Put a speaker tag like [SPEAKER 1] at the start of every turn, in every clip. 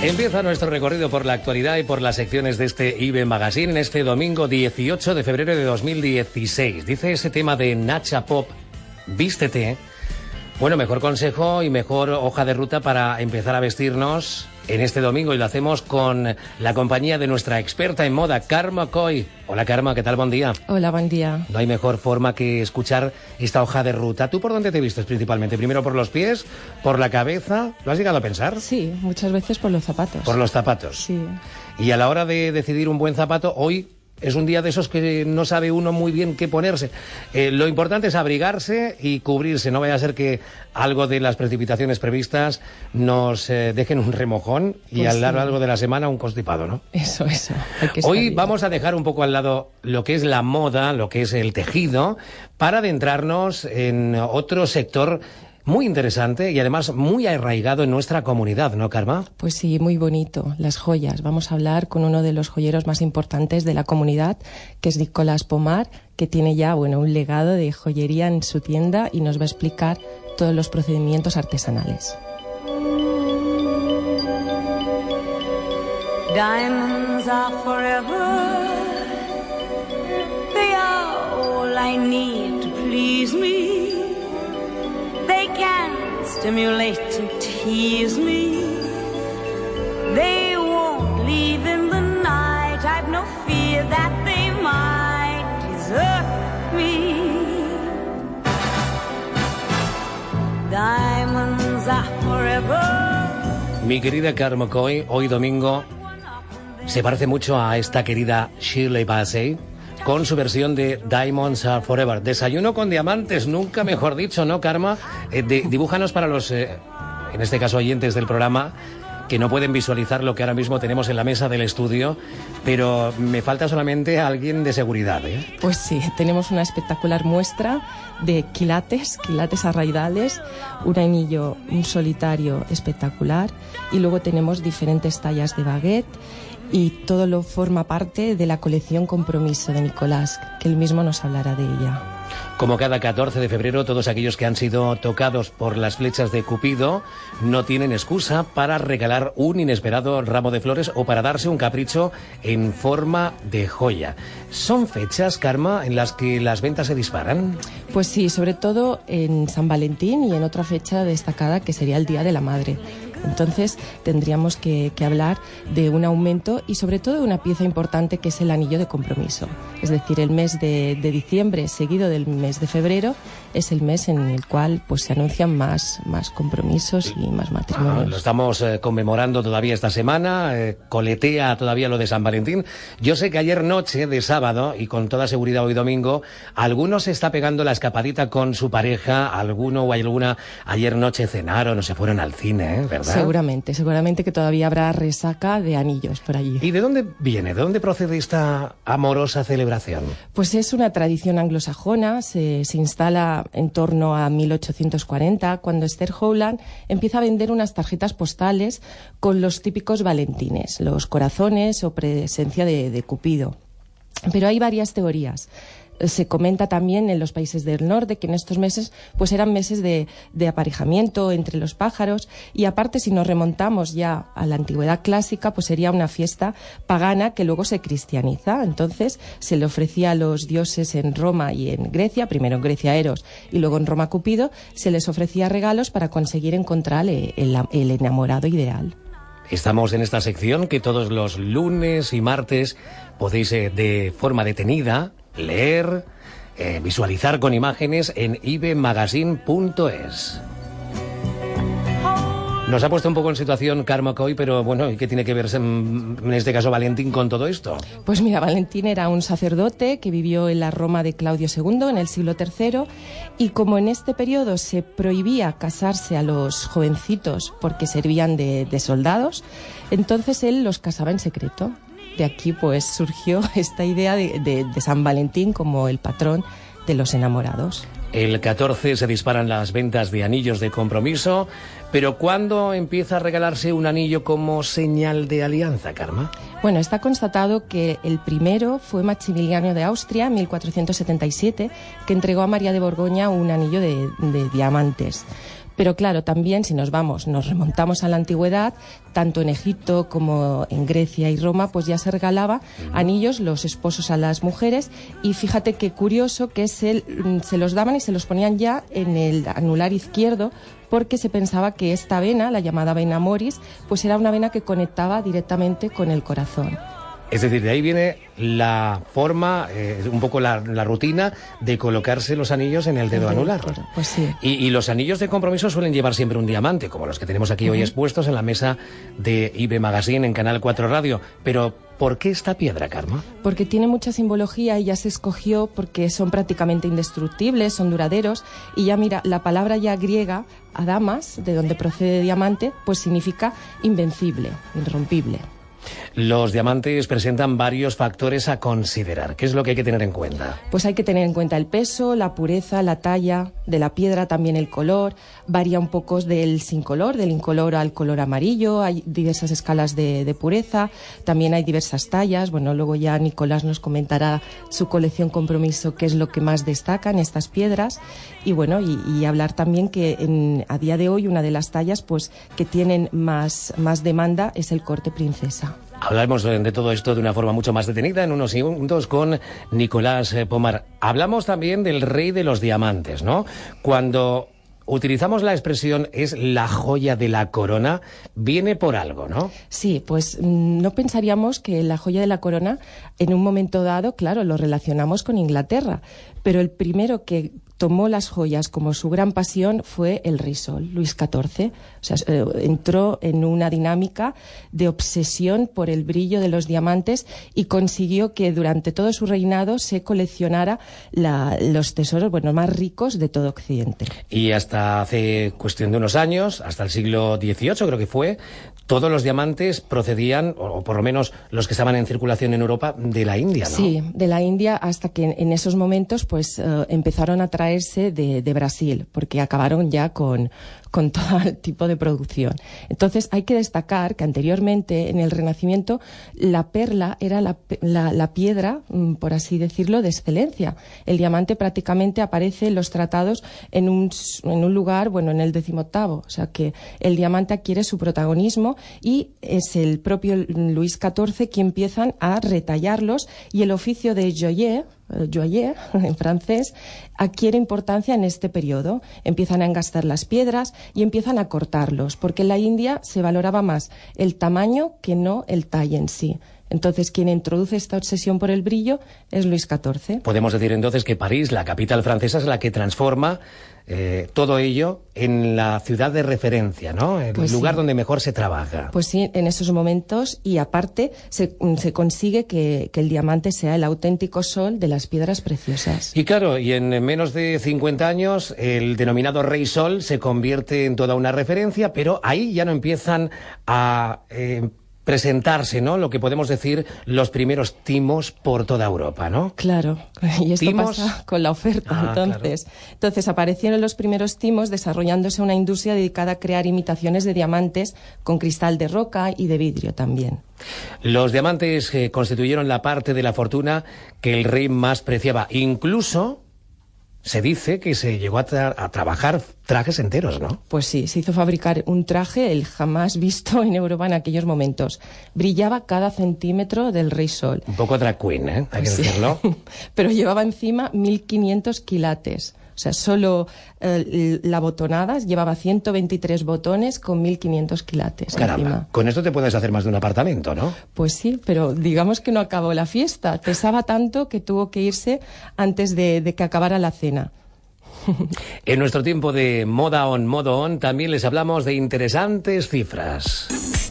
[SPEAKER 1] Empieza nuestro recorrido por la actualidad y por las secciones de este IBE Magazine en este domingo 18 de febrero de 2016. Dice ese tema de Nacha Pop, vístete. Bueno, mejor consejo y mejor hoja de ruta para empezar a vestirnos en este domingo, y lo hacemos con la compañía de nuestra experta en moda, Carme Coy. Hola Carme, ¿qué tal? Buen día.
[SPEAKER 2] Hola, buen día.
[SPEAKER 1] No hay mejor forma que escuchar esta hoja de ruta. ¿Tú por dónde te vistes principalmente? ¿Primero por los pies? ¿Por la cabeza? ¿Lo has llegado a pensar?
[SPEAKER 2] Sí, muchas veces por los zapatos.
[SPEAKER 1] Por los zapatos.
[SPEAKER 2] Sí.
[SPEAKER 1] Y a la hora de decidir un buen zapato, hoy es un día de esos que no sabe uno muy bien qué ponerse. Lo importante es abrigarse y cubrirse. No vaya a ser que algo de las precipitaciones previstas nos dejen un remojón y
[SPEAKER 2] Pues
[SPEAKER 1] a lo
[SPEAKER 2] sí.
[SPEAKER 1] largo de la semana un constipado, ¿no?
[SPEAKER 2] Eso. Hay que estar
[SPEAKER 1] Hoy
[SPEAKER 2] bien.
[SPEAKER 1] vamos a dejar un poco al lado lo que es la moda, lo que es el tejido, para adentrarnos en otro sector muy interesante y además muy arraigado en nuestra comunidad, ¿no, Carme?
[SPEAKER 2] Pues sí, muy bonito. Las joyas. Vamos a hablar con uno de los joyeros más importantes de la comunidad, que es Nicolás Pomar, que tiene ya, un legado de joyería en su tienda y nos va a explicar todos los procedimientos artesanales.
[SPEAKER 3] Diamonds are forever. They are all I need to please me. They can stimulate and tease me. They won't leave in the night. I've no fear that they might desert me. Diamonds are forever.
[SPEAKER 1] Mi querida Carme Coy, hoy domingo se parece mucho a esta querida Shirley Bassey con su versión de Diamonds Are Forever. Desayuno con diamantes, nunca mejor dicho, ¿no, Carme? Dibújanos para los, en este caso, oyentes del programa, que no pueden visualizar lo que ahora mismo tenemos en la mesa del estudio, pero me falta solamente alguien de seguridad, ¿eh?
[SPEAKER 2] Pues sí, tenemos una espectacular muestra de quilates arraidales, un anillo, un solitario espectacular, y luego tenemos diferentes tallas de baguette, y todo lo forma parte de la colección Compromiso de Nicolás, que él mismo nos hablará de ella.
[SPEAKER 1] Como cada 14 de febrero, todos aquellos que han sido tocados por las flechas de Cupido no tienen excusa para regalar un inesperado ramo de flores o para darse un capricho en forma de joya. ¿Son fechas, Carme, en las que las ventas se disparan?
[SPEAKER 2] Pues sí, sobre todo en San Valentín y en otra fecha destacada que sería el Día de la Madre. Entonces tendríamos que hablar de un aumento y sobre todo de una pieza importante que es el anillo de compromiso. Es decir, el mes de diciembre seguido del mes de febrero es el mes en el cual pues se anuncian más compromisos y más matrimonios.
[SPEAKER 1] Lo estamos conmemorando todavía esta semana, coletea todavía lo de San Valentín. Yo sé que ayer noche de sábado, y con toda seguridad hoy domingo, alguno se está pegando la escapadita con su pareja, alguno o alguna ayer noche cenaron o se fueron al cine, ¿verdad?
[SPEAKER 2] Seguramente que todavía habrá resaca de anillos por allí.
[SPEAKER 1] ¿Y de dónde viene? ¿De dónde procede esta amorosa celebración?
[SPEAKER 2] Pues es una tradición anglosajona, se instala en torno a 1840, cuando Esther Howland empieza a vender unas tarjetas postales con los típicos valentines, los corazones o presencia de Cupido. Pero hay varias teorías. Se comenta también en los países del norte que en estos meses pues eran meses de aparejamiento entre los pájaros, y aparte, si nos remontamos ya a la antigüedad clásica, pues sería una fiesta pagana que luego se cristianiza. Entonces se le ofrecía a los dioses en Roma y en Grecia, primero en Grecia Eros y luego en Roma Cupido, se les ofrecía regalos para conseguir encontrar el enamorado ideal.
[SPEAKER 1] Estamos en esta sección que todos los lunes y martes podéis de forma detenida leer, visualizar con imágenes en ibemagazine.es. Nos ha puesto un poco en situación Carme Coy, pero bueno, ¿y qué tiene que ver en este caso Valentín con todo esto?
[SPEAKER 2] Pues mira, Valentín era un sacerdote que vivió en la Roma de Claudio II en el siglo III, y como en este periodo se prohibía casarse a los jovencitos porque servían de soldados, entonces él los casaba en secreto. De aquí pues surgió esta idea de San Valentín como el patrón de los enamorados.
[SPEAKER 1] El 14 se disparan las ventas de anillos de compromiso, pero ¿cuándo empieza a regalarse un anillo como señal de alianza, Carme?
[SPEAKER 2] Bueno, está constatado que el primero fue Maximiliano de Austria, en 1477, que entregó a María de Borgoña un anillo de diamantes. Pero claro, también si nos remontamos a la antigüedad, tanto en Egipto como en Grecia y Roma, pues ya se regalaba anillos los esposos a las mujeres, y fíjate qué curioso que se los daban y se los ponían ya en el anular izquierdo, porque se pensaba que esta vena, la llamada vena moris, pues era una vena que conectaba directamente con el corazón.
[SPEAKER 1] Es decir, de ahí viene la forma, un poco la rutina de colocarse los anillos en el dedo anular.
[SPEAKER 2] Pues sí.
[SPEAKER 1] Y los anillos de compromiso suelen llevar siempre un diamante, como los que tenemos aquí hoy expuestos en la mesa de IB Magazine en Canal 4 Radio. Pero, ¿por qué esta piedra, Karma?
[SPEAKER 2] Porque tiene mucha simbología y ya se escogió porque son prácticamente indestructibles, son duraderos. Y ya mira, la palabra ya griega, adamas, de donde procede diamante, pues significa invencible, irrompible.
[SPEAKER 1] Los diamantes presentan varios factores a considerar. ¿Qué es lo que hay que tener en cuenta?
[SPEAKER 2] Pues hay que tener en cuenta el peso, la pureza, la talla de la piedra, también el color. Varía un poco del sin color, del incolor al color amarillo. Hay diversas escalas de pureza. También hay diversas tallas. Bueno, luego ya Nicolás nos comentará su colección Compromiso, qué es lo que más destaca en estas piedras. Y bueno, y hablar también que a día de hoy una de las tallas pues que tienen más demanda es el corte princesa.
[SPEAKER 1] Hablamos de todo esto de una forma mucho más detenida en unos segundos con Nicolás Pomar. Hablamos también del rey de los diamantes, ¿no? Cuando utilizamos la expresión es la joya de la corona, viene por algo, ¿no?
[SPEAKER 2] Sí, pues no pensaríamos que la joya de la corona en un momento dado, claro, lo relacionamos con Inglaterra, pero el primero que tomó las joyas como su gran pasión fue el rey Sol, Luis XIV. O sea, entró en una dinámica de obsesión por el brillo de los diamantes y consiguió que durante todo su reinado se coleccionara los tesoros más ricos de todo Occidente.
[SPEAKER 1] Y hasta hace cuestión de unos años, hasta el siglo XVIII creo que fue, todos los diamantes procedían, o por lo menos los que estaban en circulación en Europa, de la India, ¿no?
[SPEAKER 2] Sí, de la India, hasta que en esos momentos pues empezaron a traerse de Brasil, porque acabaron ya con todo el tipo de producción. Entonces hay que destacar que anteriormente en el Renacimiento la perla era la piedra, por así decirlo, de excelencia. El diamante prácticamente aparece en los tratados en un lugar, en el 18º. O sea que el diamante adquiere su protagonismo y es el propio Luis XIV quien empiezan a retallarlos, y el oficio de joaillier en francés, adquiere importancia en este periodo. Empiezan a engastar las piedras y empiezan a cortarlos, porque en la India se valoraba más el tamaño que no el talle en sí. Entonces, quien introduce esta obsesión por el brillo es Luis XIV.
[SPEAKER 1] Podemos decir entonces que París, la capital francesa, es la que transforma todo ello en la ciudad de referencia, ¿no? El lugar donde mejor se trabaja.
[SPEAKER 2] Pues sí, en esos momentos, y aparte se consigue que el diamante sea el auténtico sol de las piedras preciosas.
[SPEAKER 1] Y claro, y en menos de 50 años el denominado Rey Sol se convierte en toda una referencia, pero ahí ya no empiezan a presentarse, ¿no? Lo que podemos decir, los primeros timos por toda Europa, ¿no?
[SPEAKER 2] Claro, y esto
[SPEAKER 1] ¿Timos?
[SPEAKER 2] pasa con la oferta, entonces. Claro. Entonces aparecieron los primeros timos, desarrollándose una industria dedicada a crear imitaciones de diamantes con cristal de roca y de vidrio también.
[SPEAKER 1] Los diamantes constituyeron la parte de la fortuna que el rey más preciaba. Incluso se dice que se llegó a trabajar trajes enteros, ¿no?
[SPEAKER 2] Pues sí, se hizo fabricar un traje, el jamás visto en Europa en aquellos momentos. Brillaba cada centímetro del Rey Sol.
[SPEAKER 1] Un poco drag queen, ¿eh? Hay que decirlo.
[SPEAKER 2] Pero llevaba encima 1.500 quilates. O sea, solo la botonada llevaba 123 botones con 1.500 quilates.
[SPEAKER 1] Caramba,
[SPEAKER 2] encima.
[SPEAKER 1] Con esto te puedes hacer más de un apartamento, ¿no?
[SPEAKER 2] Pues sí, pero digamos que no acabó la fiesta. Pesaba tanto que tuvo que irse antes de que acabara la cena.
[SPEAKER 1] En nuestro tiempo de moda on, modo on, también les hablamos de interesantes cifras.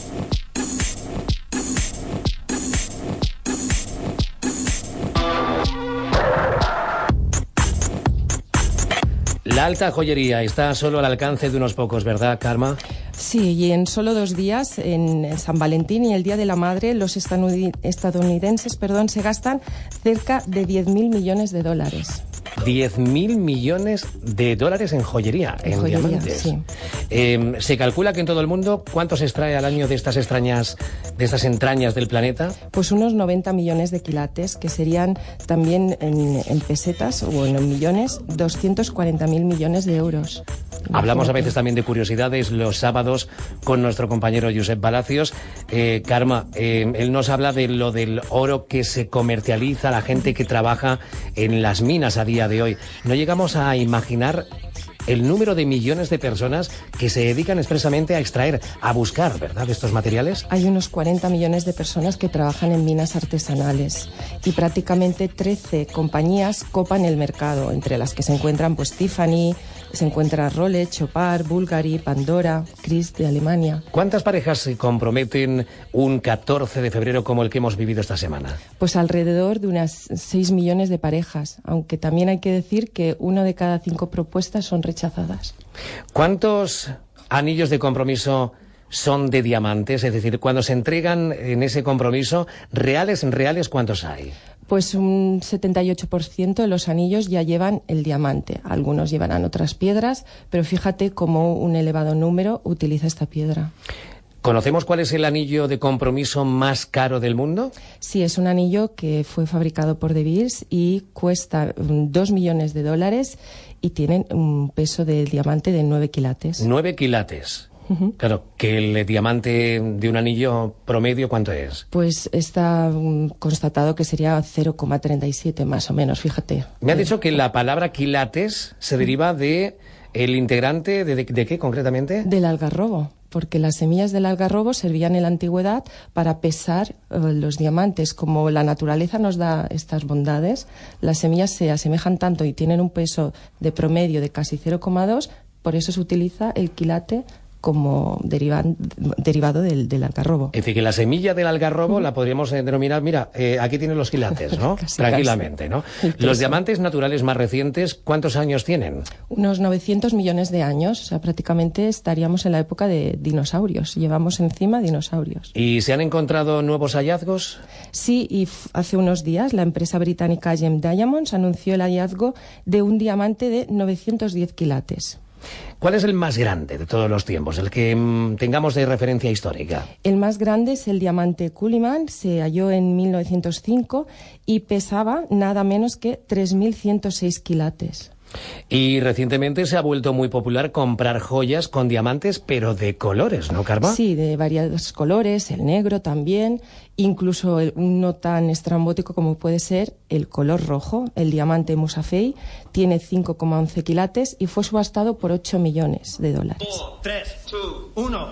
[SPEAKER 1] La alta joyería está solo al alcance de unos pocos, ¿verdad, Karma?
[SPEAKER 2] Sí, y en solo 2 días, en San Valentín y el Día de la Madre, los estadounidenses se gastan cerca de $10.000 millones.
[SPEAKER 1] 10.000 millones de dólares en joyería, en diamantes.
[SPEAKER 2] Sí.
[SPEAKER 1] Se calcula que en todo el mundo, ¿cuánto se extrae al año de estas entrañas del planeta?
[SPEAKER 2] Pues unos 90 millones de quilates, que serían también en pesetas o en millones, 240.000 millones de euros.
[SPEAKER 1] Hablamos a veces también de curiosidades los sábados con nuestro compañero Josep Palacios. Carme, él nos habla de lo del oro que se comercializa, la gente que trabaja en las minas a día de hoy. No llegamos a imaginar el número de millones de personas que se dedican expresamente a extraer, a buscar, ¿verdad?, estos materiales.
[SPEAKER 2] Hay unos 40 millones de personas que trabajan en minas artesanales y prácticamente 13 compañías copan el mercado, entre las que se encuentran pues Tiffany, se encuentra Rolex, Chopard, Bulgari, Pandora, Christ de Alemania.
[SPEAKER 1] ¿Cuántas parejas se comprometen un 14 de febrero como el que hemos vivido esta semana?
[SPEAKER 2] Pues alrededor de unas 6 millones de parejas, aunque también hay que decir que 1 de cada 5 propuestas son rechazadas.
[SPEAKER 1] ¿Cuántos anillos de compromiso son de diamantes? Es decir, cuando se entregan en ese compromiso, reales, ¿cuántos hay?
[SPEAKER 2] Pues un 78% de los anillos ya llevan el diamante. Algunos llevarán otras piedras, pero fíjate cómo un elevado número utiliza esta piedra.
[SPEAKER 1] ¿Conocemos cuál es el anillo de compromiso más caro del mundo?
[SPEAKER 2] Sí, es un anillo que fue fabricado por De Beers y cuesta $2 millones y tiene un peso de diamante de 9 quilates.
[SPEAKER 1] 9 quilates. Claro, que el diamante de un anillo promedio, ¿cuánto es?
[SPEAKER 2] Pues está constatado que sería 0,37 más o menos, fíjate.
[SPEAKER 1] Me ha dicho que la palabra quilates se deriva de el integrante, ¿de qué concretamente?
[SPEAKER 2] Del algarrobo, porque las semillas del algarrobo servían en la antigüedad para pesar los diamantes. Como la naturaleza nos da estas bondades, las semillas se asemejan tanto y tienen un peso de promedio de casi 0,2, por eso se utiliza el quilate como derivado del algarrobo.
[SPEAKER 1] Es decir, que la semilla del algarrobo la podríamos denominar, mira, aquí tienen los quilates, ¿no?
[SPEAKER 2] Casi,
[SPEAKER 1] tranquilamente, ¿no? Los diamantes naturales más recientes, ¿cuántos años tienen?
[SPEAKER 2] Unos 900 millones de años, o sea, prácticamente estaríamos en la época de dinosaurios, llevamos encima dinosaurios.
[SPEAKER 1] ¿Y se han encontrado nuevos hallazgos?
[SPEAKER 2] Sí, y hace unos días la empresa británica Gem Diamonds anunció el hallazgo de un diamante de 910 quilates.
[SPEAKER 1] ¿Cuál es el más grande de todos los tiempos, el que tengamos de referencia histórica?
[SPEAKER 2] El más grande es el diamante Cullinan, se halló en 1905 y pesaba nada menos que 3.106 quilates.
[SPEAKER 1] Y recientemente se ha vuelto muy popular comprar joyas con diamantes, pero de colores, ¿no, Carme?
[SPEAKER 2] Sí, de varios colores, el negro también, incluso uno tan estrambótico como puede ser el color rojo. El diamante Musafei tiene 5,11 quilates y fue subastado por $8 millones. 4, 3, 2, 1...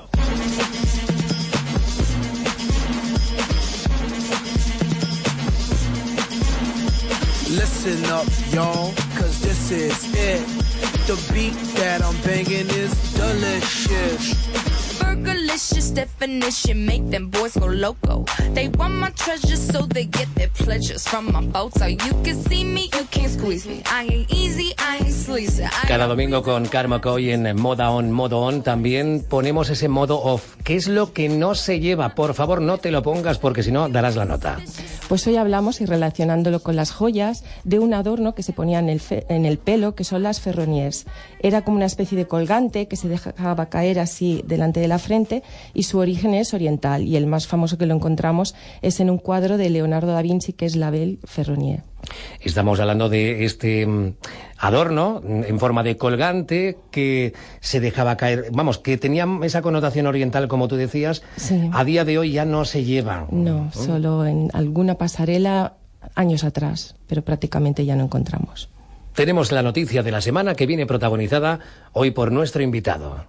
[SPEAKER 4] Listen up, y'all, cause this is it. The beat that I'm banging is delicious. Burgerlicious definition, make them boys go loco. They want my treasures so they get their pleasures from my photo. You can see me, you can't squeeze me. I ain't easy, I ain't sleazy.
[SPEAKER 1] Cada domingo con Carme Coy en Moda On, Modo On, también ponemos ese modo off. ¿Qué es lo que no se lleva? Por favor, no te lo pongas porque si no darás la nota.
[SPEAKER 2] Pues hoy hablamos, y relacionándolo con las joyas, de un adorno que se ponía en el pelo, que son las ferroniers. Era como una especie de colgante que se dejaba caer así delante de la frente, y su origen es oriental, y el más famoso que lo encontramos es en un cuadro de Leonardo da Vinci, que es la Belle Ferronier.
[SPEAKER 1] Estamos hablando de este adorno en forma de colgante que se dejaba caer, vamos, que tenía esa connotación oriental, como tú decías.
[SPEAKER 2] Sí.
[SPEAKER 1] A día de hoy ya no se lleva.
[SPEAKER 2] No, solo en alguna pasarela años atrás, pero prácticamente ya no encontramos.
[SPEAKER 1] Tenemos la noticia de la semana que viene protagonizada hoy por nuestro invitado.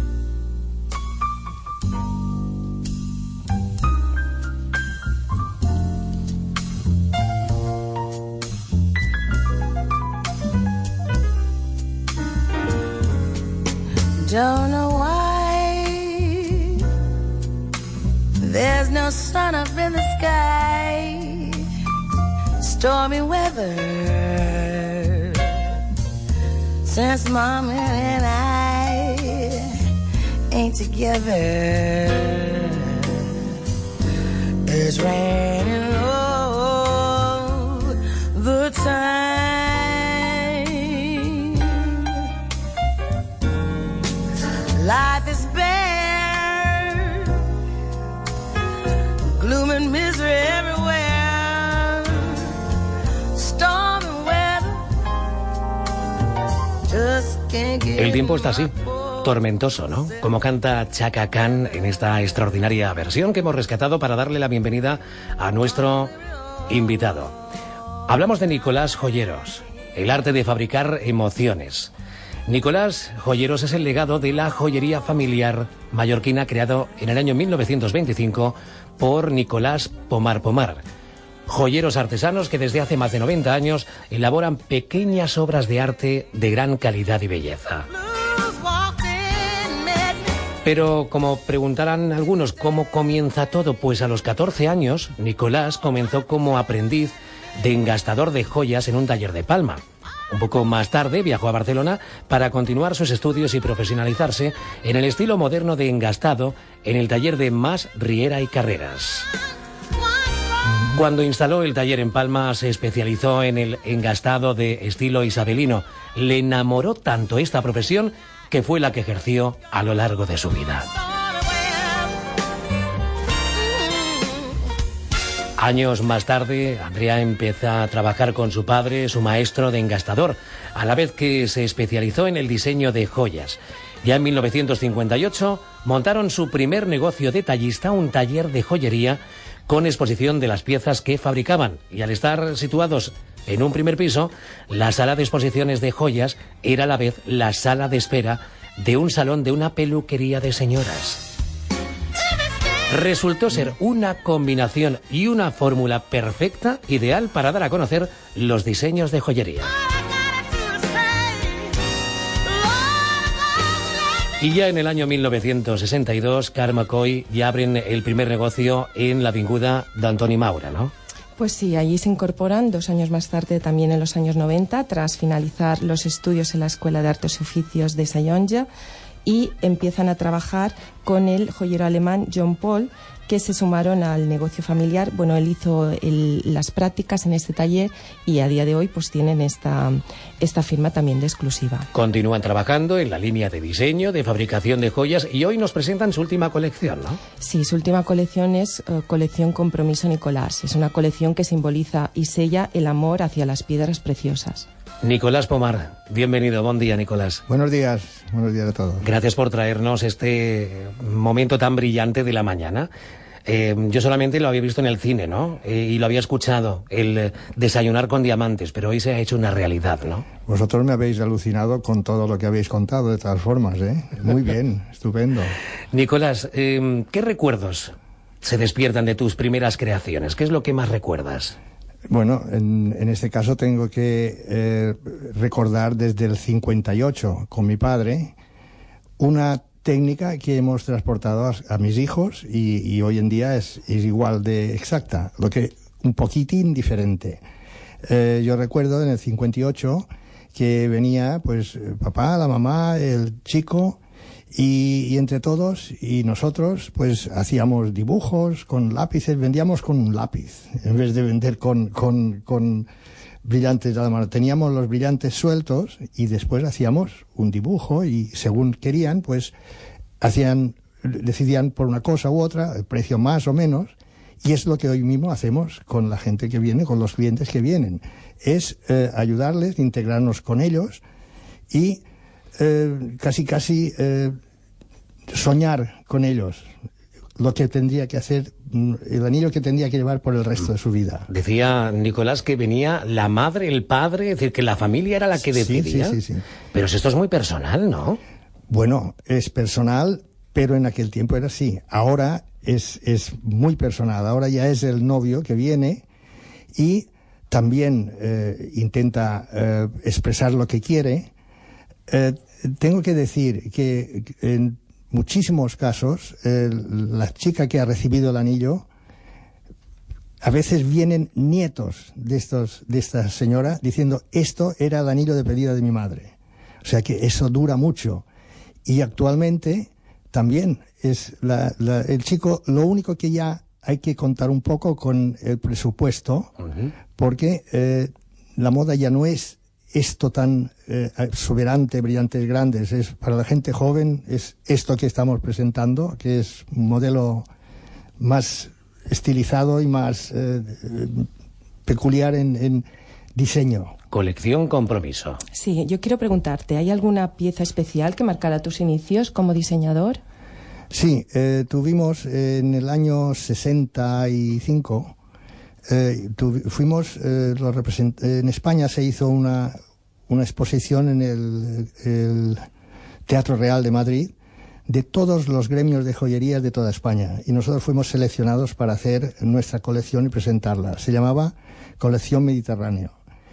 [SPEAKER 3] Don't know why there's no sun up in the sky. Stormy weather since Mom and I ain't together. It's raining all the time. Life is bare, gloom and misery everywhere. Storm and weather just can't get
[SPEAKER 1] El tiempo está así, tormentoso, ¿no? Como canta Chaka Khan en esta extraordinaria versión que hemos rescatado para darle la bienvenida a nuestro invitado. Hablamos de Nicolás Joyeros, el arte de fabricar emociones. Nicolás Joyeros es el legado de la joyería familiar mallorquina creado en el año 1925 por Nicolás Pomar Pomar. Joyeros artesanos que desde hace más de 90 años elaboran pequeñas obras de arte de gran calidad y belleza. Pero como preguntarán algunos, ¿cómo comienza todo? Pues a los 14 años, Nicolás comenzó como aprendiz de engastador de joyas en un taller de Palma. Un poco más tarde viajó a Barcelona para continuar sus estudios y profesionalizarse en el estilo moderno de engastado en el taller de Mas Riera y Carreras. Cuando instaló el taller en Palma, se especializó en el engastado de estilo isabelino. Le enamoró tanto esta profesión que fue la que ejerció a lo largo de su vida. Años más tarde, Andrea empieza a trabajar con su padre, su maestro de engastador, a la vez que se especializó en el diseño de joyas. Ya en 1958 montaron su primer negocio detallista, un taller de joyería con exposición de las piezas que fabricaban. Y al estar situados en un primer piso, la sala de exposiciones de joyas era a la vez la sala de espera de un salón de una peluquería de señoras. Resultó ser una combinación y una fórmula perfecta, ideal para dar a conocer los diseños de joyería. Y ya en el año 1962, Carme Coll ya abren el primer negocio en la avinguda d'Antoni Maura, ¿no?
[SPEAKER 2] Pues sí, allí se incorporan 2 años más tarde, también en los años 90, tras finalizar los estudios en la Escuela de Artes y Oficios de Sayonja, y empiezan a trabajar con el joyero alemán John Paul, que se sumaron al negocio familiar. Bueno, él hizo las prácticas en este taller y a día de hoy pues tienen esta firma también de exclusiva.
[SPEAKER 1] Continúan trabajando en la línea de diseño, de fabricación de joyas, y hoy nos presentan su última colección, ¿no?
[SPEAKER 2] Sí, su última colección es colección Compromiso Nicolás. Es una colección que simboliza y sella el amor hacia las piedras preciosas. Nicolás
[SPEAKER 1] Pomar, bienvenido. Buen día, Nicolás.
[SPEAKER 5] Buenos días a todos.
[SPEAKER 1] Gracias por traernos este momento tan brillante de la mañana. Yo solamente lo había visto en el cine, ¿no? Y lo había escuchado, el desayunar con diamantes, pero hoy se ha hecho una realidad, ¿no?
[SPEAKER 5] Vosotros me habéis alucinado con todo lo que habéis contado, de todas formas, ¿eh? Muy bien, estupendo.
[SPEAKER 1] Nicolás, ¿qué recuerdos se despiertan de tus primeras creaciones? ¿Qué es lo que más recuerdas?
[SPEAKER 5] Bueno, en este caso tengo que recordar desde el 58 con mi padre una técnica que hemos transportado a mis hijos y hoy en día es igual de exacta, lo que un poquitín diferente. Yo recuerdo en el 58 que venía pues papá, la mamá, el chico y entre todos y nosotros pues hacíamos dibujos con lápices, vendíamos con un lápiz en vez de vender con brillantes a la mano. Teníamos los brillantes sueltos y después hacíamos un dibujo y según querían pues decidían por una cosa u otra el precio más o menos, y es lo que hoy mismo hacemos con la gente que viene, con los clientes que vienen, es ayudarles, integrarnos con ellos y casi soñar con ellos lo que tendría que hacer, el anillo que tendría que llevar por el resto de su vida.
[SPEAKER 1] Decía Nicolás que venía la madre, el padre, es decir, que la familia era la que decidía.
[SPEAKER 5] Sí.
[SPEAKER 1] Pero esto es muy personal, ¿no?
[SPEAKER 5] Bueno, es personal, pero en aquel tiempo era así. Ahora es muy personal. Ahora ya es el novio que viene y también intenta expresar lo que quiere. Tengo que decir que en muchísimos casos la chica que ha recibido el anillo, a veces vienen nietos de esta señora diciendo esto era el anillo de pedida de mi madre. O sea que eso dura mucho. Y actualmente también es el chico, lo único que ya hay que contar un poco con el presupuesto, porque la moda ya no es esto tan exuberante, brillantes, grandes. Es para la gente joven, es esto que estamos presentando, que es un modelo más estilizado y más peculiar en diseño.
[SPEAKER 1] colección Compromiso.
[SPEAKER 2] Sí, yo quiero preguntarte, ¿hay alguna pieza especial que marcara tus inicios como diseñador?
[SPEAKER 5] Sí, tuvimos en el año 65, en España se hizo una exposición en el Teatro Real de Madrid de todos los gremios de joyería de toda España, y nosotros fuimos seleccionados para hacer nuestra colección y presentarla. Se llamaba Colección Mediterráneo.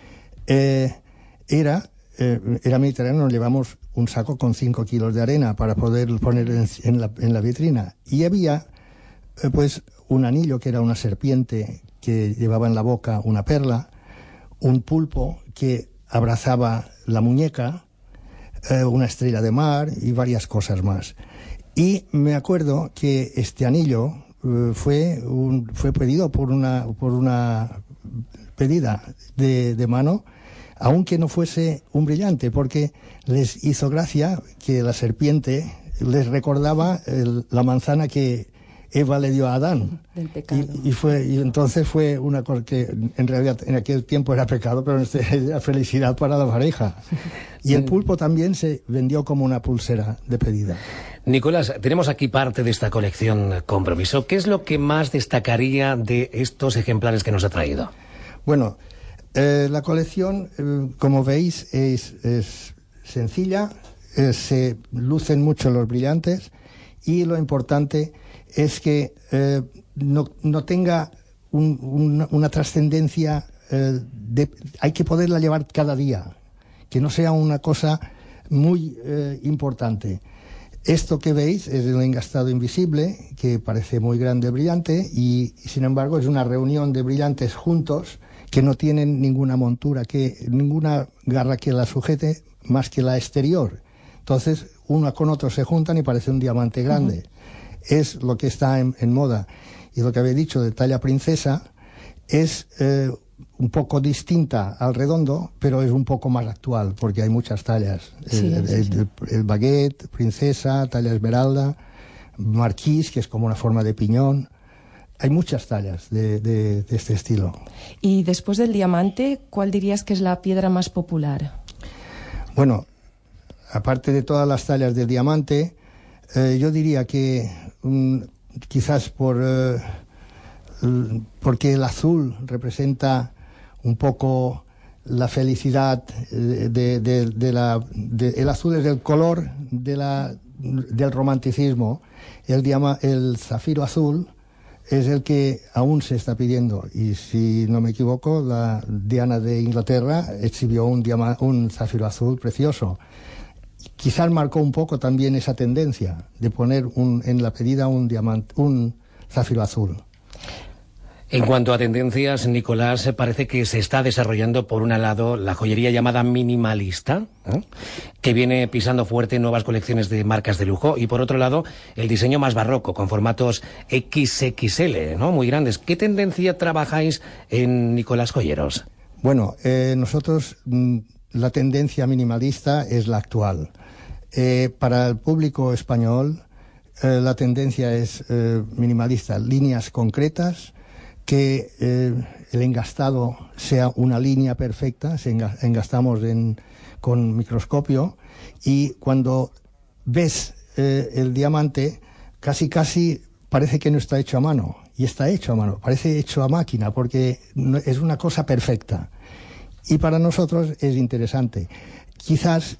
[SPEAKER 5] Era mediterráneo, nos llevamos un saco con 5 kilos de arena para poder poner en la vitrina, y había pues un anillo que era una serpiente que llevaba en la boca una perla, un pulpo que abrazaba la muñeca, una estrella de mar y varias cosas más. Y me acuerdo que este anillo fue pedido por una pedida de mano, aunque no fuese un brillante, porque les hizo gracia que la serpiente les recordaba la manzana que Eva le dio a Adán.
[SPEAKER 2] Del pecado.
[SPEAKER 5] Y entonces fue una cosa que en realidad en aquel tiempo era pecado, pero era felicidad para la pareja. Y el pulpo también se vendió como una pulsera de pedida.
[SPEAKER 1] Nicolás, tenemos aquí parte de esta colección Compromiso. ¿Qué es lo que más destacaría de estos ejemplares que nos ha traído?
[SPEAKER 5] Bueno, la colección, como veis, es sencilla, se lucen mucho los brillantes, y lo importante es que no tenga una trascendencia, hay que poderla llevar cada día, que no sea una cosa muy importante. Esto que veis es el engastado invisible, que parece muy grande, brillante, y sin embargo es una reunión de brillantes juntos que no tienen ninguna montura, ninguna garra que la sujete más que la exterior. Entonces, uno con otro se juntan y parece un diamante grande. Es lo que está en moda. Y lo que había dicho de talla princesa es un poco distinta al redondo, pero es un poco más actual, porque hay muchas tallas.
[SPEAKER 2] Sí,
[SPEAKER 5] el baguette, princesa, talla esmeralda, marquís, que es como una forma de piñón. Hay muchas tallas de este estilo.
[SPEAKER 2] Y después del diamante, ¿cuál dirías que es la piedra más popular?
[SPEAKER 5] Bueno, aparte de todas las tallas del diamante, yo diría que quizás porque el azul representa un poco la felicidad el azul es el color del romanticismo. El zafiro azul es el que aún se está pidiendo, y si no me equivoco, la Diana de Inglaterra exhibió un zafiro azul precioso. Quizás marcó un poco también esa tendencia de poner en la pedida un zafiro azul.
[SPEAKER 1] En cuanto a tendencias, Nicolás, parece que se está desarrollando por un lado la joyería llamada minimalista, que viene pisando fuerte nuevas colecciones de marcas de lujo, y por otro lado el diseño más barroco, con formatos XXL, ¿no? Muy grandes. ¿Qué tendencia trabajáis en Nicolás Joyeros?
[SPEAKER 5] Bueno, nosotros la tendencia minimalista es la actual. Para el público español la tendencia es minimalista, líneas concretas, que el engastado sea una línea perfecta, engastamos con microscopio, y cuando ves el diamante casi parece que no está hecho a mano, y está hecho a mano, parece hecho a máquina, porque es una cosa perfecta, y para nosotros es interesante. Quizás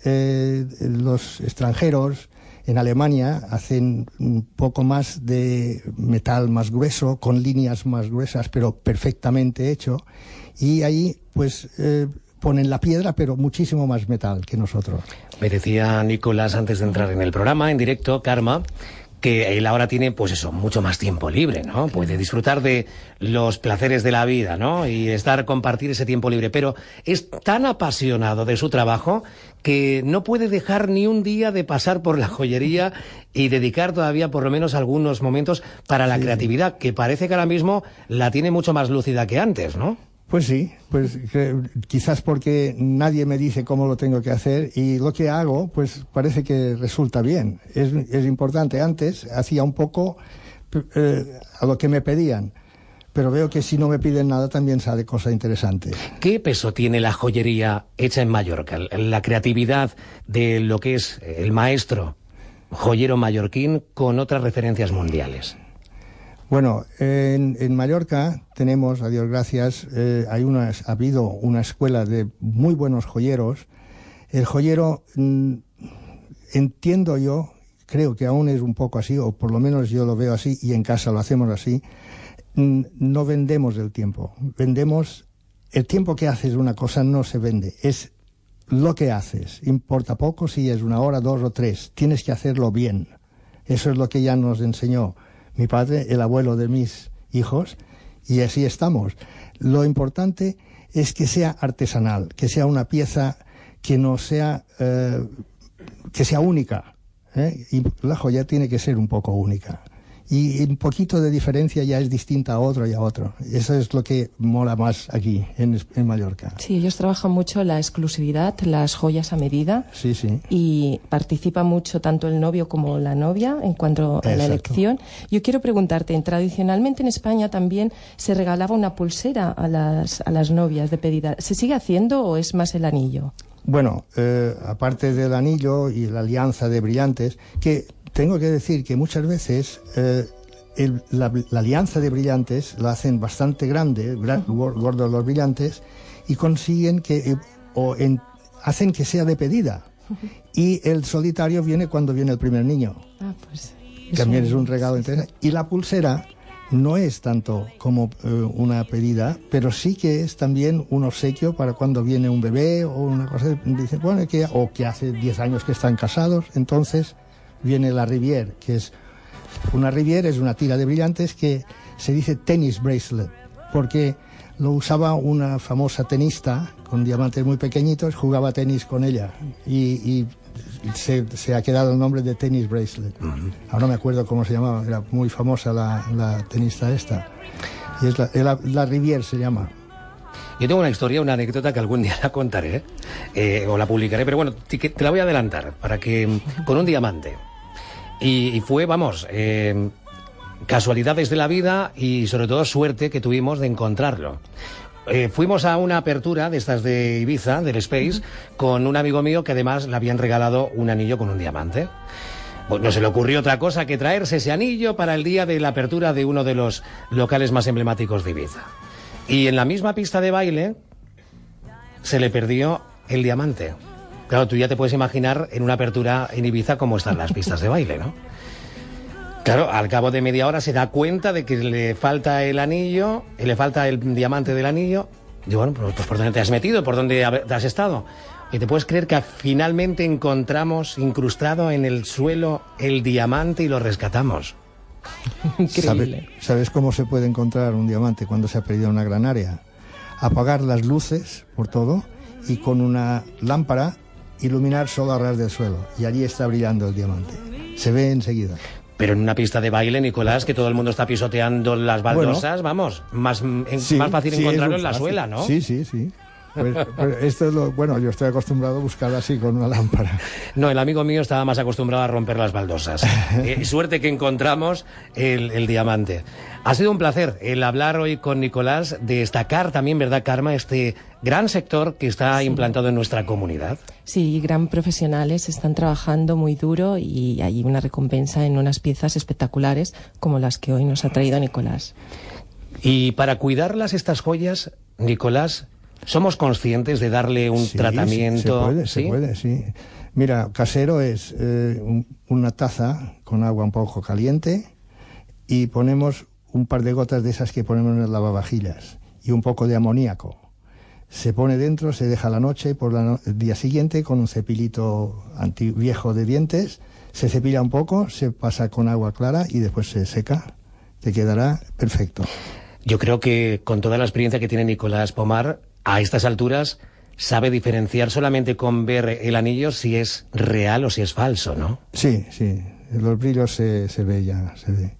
[SPEAKER 5] los extranjeros en Alemania hacen un poco más de metal más grueso, con líneas más gruesas, pero perfectamente hecho, y ahí pues ponen la piedra, pero muchísimo más metal que nosotros.
[SPEAKER 1] Me decía Nicolás antes de entrar en el programa, en directo, Karma, que él ahora tiene, pues eso, mucho más tiempo libre, ¿no? Puede disfrutar de los placeres de la vida, ¿no? Y compartir ese tiempo libre. Pero es tan apasionado de su trabajo que no puede dejar ni un día de pasar por la joyería y dedicar todavía por lo menos algunos momentos para la creatividad, que parece que ahora mismo la tiene mucho más lúcida que antes, ¿no?
[SPEAKER 5] Pues sí, quizás porque nadie me dice cómo lo tengo que hacer, y lo que hago pues parece que resulta bien. Es importante. Antes hacía un poco a lo que me pedían, pero veo que si no me piden nada también sale cosa interesante.
[SPEAKER 1] ¿Qué peso tiene la joyería hecha en Mallorca? La creatividad de lo que es el maestro joyero mallorquín con otras referencias mundiales.
[SPEAKER 5] Bueno, en Mallorca tenemos, a Dios gracias, ha habido una escuela de muy buenos joyeros. El joyero, entiendo yo, creo que aún es un poco así, o por lo menos yo lo veo así, y en casa lo hacemos así. No vendemos el tiempo, vendemos el tiempo que haces una cosa, no se vende, es lo que haces, importa poco si es 1 hora, 2 o 3, tienes que hacerlo bien. Eso es lo que ya nos enseñó mi padre, el abuelo de mis hijos, y así estamos. Lo importante es que sea artesanal, que sea una pieza que no sea, que sea única, y la joya tiene que ser un poco única. Y un poquito de diferencia ya es distinta a otro y a otro. Eso es lo que mola más aquí, en Mallorca.
[SPEAKER 2] Sí, ellos trabajan mucho la exclusividad, las joyas a medida.
[SPEAKER 5] Sí, sí.
[SPEAKER 2] Y participa mucho tanto el novio como la novia en cuanto a la elección. Yo quiero preguntarte, tradicionalmente en España también se regalaba una pulsera a las novias de pedida. ¿Se sigue haciendo o es más el anillo?
[SPEAKER 5] Bueno, aparte del anillo y la alianza de brillantes, que tengo que decir que muchas veces la alianza de brillantes la hacen bastante grande, gordos los brillantes, y consiguen que, hacen que sea de pedida. Y el solitario viene cuando viene el primer niño.
[SPEAKER 2] Ah, pues,
[SPEAKER 5] también es un regalo interesante. Y la pulsera no es tanto como una pedida, pero sí que es también un obsequio para cuando viene un bebé o una cosa. Dicen, bueno, que hace 10 años que están casados, entonces viene la Rivière, que es una Rivière, es una tira de brillantes que se dice tennis bracelet, porque lo usaba una famosa tenista con diamantes muy pequeñitos, jugaba tenis con ella y se ha quedado el nombre de tennis bracelet. Ahora no me acuerdo cómo se llamaba, era muy famosa la tenista esta, y es la Rivière se llama.
[SPEAKER 1] Yo tengo una historia, una anécdota que algún día la contaré, o la publicaré, pero bueno, te la voy a adelantar, para que, con un diamante. Y fue, vamos, casualidades de la vida y sobre todo suerte que tuvimos de encontrarlo. Fuimos a una apertura de estas de Ibiza, del Space, con un amigo mío que además le habían regalado un anillo con un diamante. Pues no se le ocurrió otra cosa que traerse ese anillo para el día de la apertura de uno de los locales más emblemáticos de Ibiza. Y en la misma pista de baile se le perdió el diamante. Claro, tú ya te puedes imaginar en una apertura en Ibiza cómo están las pistas de baile, ¿no? Claro, al cabo de media hora se da cuenta de que le falta el anillo, le falta el diamante del anillo. Y bueno, pues ¿por dónde te has metido? ¿Por dónde has estado? Y te puedes creer que finalmente encontramos incrustado en el suelo el diamante y lo rescatamos.
[SPEAKER 2] Increíble.
[SPEAKER 5] ¿Sabes cómo se puede encontrar un diamante cuando se ha perdido una gran área? Apagar las luces por todo y con una lámpara iluminar solo a ras del suelo. Y allí está brillando el diamante. Se ve enseguida.
[SPEAKER 1] Pero en una pista de baile, Nicolás, que todo el mundo está pisoteando las baldosas, vamos, más fácil encontrarlo en la suela, ¿no?
[SPEAKER 5] Sí. Pues esto es bueno, yo estoy acostumbrado a buscar así con una lámpara.
[SPEAKER 1] No, el amigo mío estaba más acostumbrado a romper las baldosas. Suerte que encontramos el diamante. Ha sido un placer el hablar hoy con Nicolás, de destacar también, ¿verdad, Carme?, este gran sector que está implantado en nuestra comunidad.
[SPEAKER 2] Sí, gran profesionales, están trabajando muy duro y hay una recompensa en unas piezas espectaculares como las que hoy nos ha traído Nicolás.
[SPEAKER 1] Y para cuidarlas, estas joyas, Nicolás, ¿somos conscientes de darle un tratamiento?
[SPEAKER 5] Se puede. Mira, casero es una taza con agua un poco caliente y ponemos un par de gotas de esas que ponemos en el lavavajillas y un poco de amoníaco. Se pone dentro, se deja la noche y por el día siguiente con un cepillito viejo de dientes se cepilla un poco, se pasa con agua clara y después se seca. Te quedará perfecto.
[SPEAKER 1] Yo creo que con toda la experiencia que tiene Nicolás Pomar, a estas alturas sabe diferenciar solamente con ver el anillo si es real o si es falso, ¿no?
[SPEAKER 5] Sí. Los brillos se ve ya, se ve.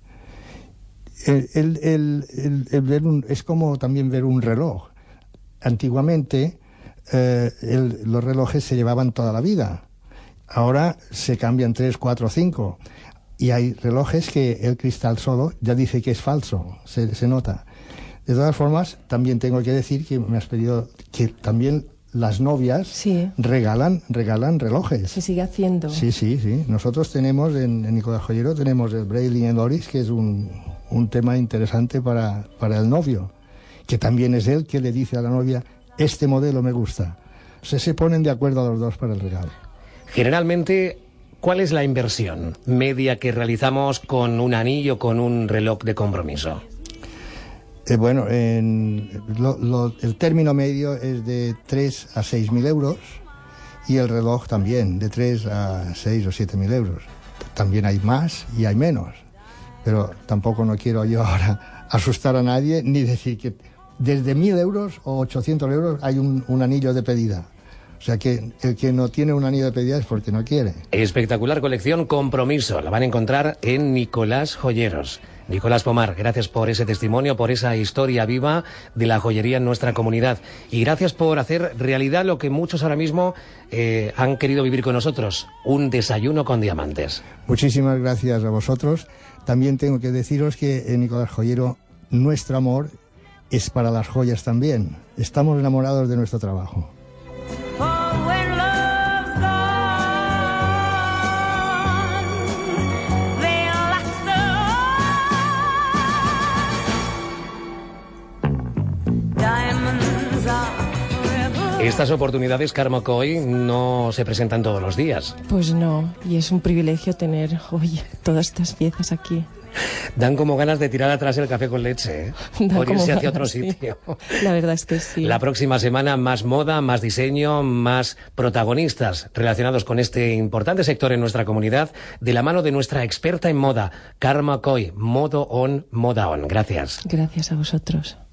[SPEAKER 5] El ver es como también ver un reloj. Antiguamente los relojes se llevaban toda la vida. Ahora se cambian 3, 4, 5. Y hay relojes que el cristal solo ya dice que es falso, se nota. De todas formas, también tengo que decir que me has pedido que también las novias
[SPEAKER 2] Sí.
[SPEAKER 5] regalan relojes.
[SPEAKER 2] Se sigue haciendo.
[SPEAKER 5] Sí. Nosotros tenemos, en Nicolás Joyero, tenemos el Braille and Doris, que es un tema interesante para el novio, que también es él que le dice a la novia, este modelo me gusta. Se ponen de acuerdo los dos para el regalo.
[SPEAKER 1] Generalmente, ¿cuál es la inversión media que realizamos con un anillo, con un reloj de compromiso?
[SPEAKER 5] Bueno, el término medio es de 3 a 6.000 euros y el reloj también, de 3 a 6 o 7.000 euros. También hay más y hay menos, pero tampoco no quiero yo ahora asustar a nadie ni decir que desde 1.000 euros o 800 euros hay un anillo de pedida. O sea que el que no tiene un anillo de pedida es porque no quiere.
[SPEAKER 1] Espectacular colección Compromiso. La van a encontrar en Nicolás Joyeros. Nicolás Pomar, gracias por ese testimonio, por esa historia viva de la joyería en nuestra comunidad. Y gracias por hacer realidad lo que muchos ahora mismo han querido vivir con nosotros, un desayuno con diamantes.
[SPEAKER 5] Muchísimas gracias a vosotros. También tengo que deciros que en Nicolás Joyero nuestro amor es para las joyas también. Estamos enamorados de nuestro trabajo.
[SPEAKER 1] Estas oportunidades, Carme Coy, no se presentan todos los días.
[SPEAKER 2] Pues no, y es un privilegio tener, oye, todas estas piezas aquí.
[SPEAKER 1] Dan como ganas de tirar atrás el café con leche, ¿eh? Por irse hacia otro sitio.
[SPEAKER 2] Sí. La verdad es que sí.
[SPEAKER 1] La próxima semana más moda, más diseño, más protagonistas relacionados con este importante sector en nuestra comunidad, de la mano de nuestra experta en moda, Carme Coy, Modo On, Moda On. Gracias.
[SPEAKER 2] Gracias a vosotros.